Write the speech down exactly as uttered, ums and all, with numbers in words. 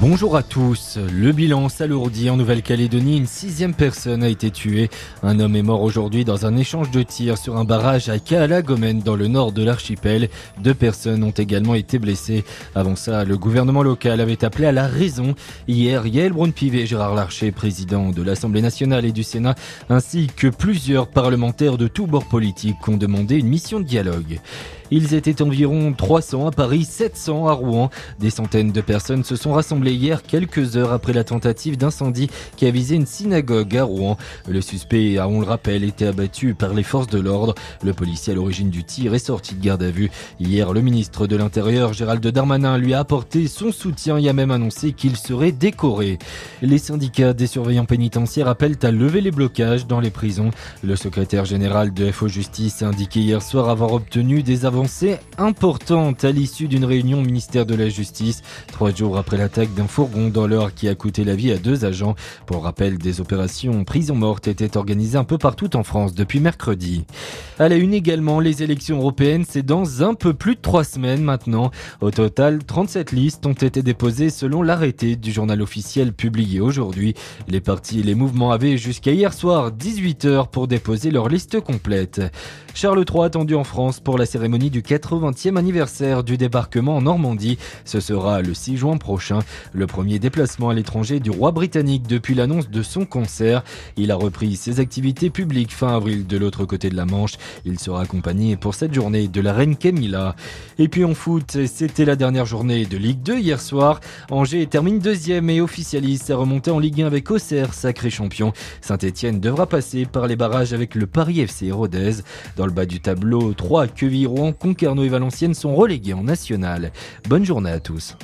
Bonjour à tous. Le bilan s'alourdit en Nouvelle-Calédonie. Une sixième personne a été tuée. Un homme est mort aujourd'hui dans un échange de tirs sur un barrage à Kaalagomen dans le nord de l'archipel. Deux personnes ont également été blessées. Avant ça, le gouvernement local avait appelé à la raison. Hier, Yael Braun-Pivet et Gérard Larcher, président de l'Assemblée nationale et du Sénat, ainsi que plusieurs parlementaires de tous bords politiques ont demandé une mission de dialogue. Ils étaient environ trois cents à Paris, sept cents à Rouen. Des centaines de personnes se sont rassemblées hier, quelques heures après la tentative d'incendie qui a visé une synagogue à Rouen. Le suspect a, on le rappelle, été abattu par les forces de l'ordre. Le policier à l'origine du tir est sorti de garde à vue. Hier, le ministre de l'Intérieur, Gérald Darmanin, lui a apporté son soutien et a même annoncé qu'il serait décoré. Les syndicats des surveillants pénitentiaires appellent à lever les blocages dans les prisons. Le secrétaire général de F O Justice a indiqué hier soir avoir obtenu des avancées importante à l'issue d'une réunion au ministère de la Justice, trois jours après l'attaque d'un fourgon dans l'Eure qui a coûté la vie à deux agents. Pour rappel, des opérations prison morte étaient organisées un peu partout en France depuis mercredi. À la une également, les élections européennes, c'est dans un peu plus de trois semaines maintenant. Au total, trente-sept listes ont été déposées selon l'arrêté du journal officiel publié aujourd'hui. Les partis et les mouvements avaient jusqu'à hier soir dix-huit heures pour déposer leur liste complète. Charles trois attendu en France pour la cérémonie du quatre-vingtième anniversaire du débarquement en Normandie. Ce sera le six juin prochain. Le premier déplacement à l'étranger du roi britannique depuis l'annonce de son cancer. Il a repris ses activités publiques fin avril de l'autre côté de la Manche. Il sera accompagné pour cette journée de la reine Camilla. Et puis en foot, c'était la dernière journée de Ligue deux hier soir. Angers termine deuxième et officialise sa remontée en Ligue un avec Auxerre, sacré champion. Saint-Etienne devra passer par les barrages avec le Paris F C Rodez. Dans le bas du tableau, trois Quevilly, Rouen, Concarneau et Valenciennes sont relégués en national. Bonne journée à tous.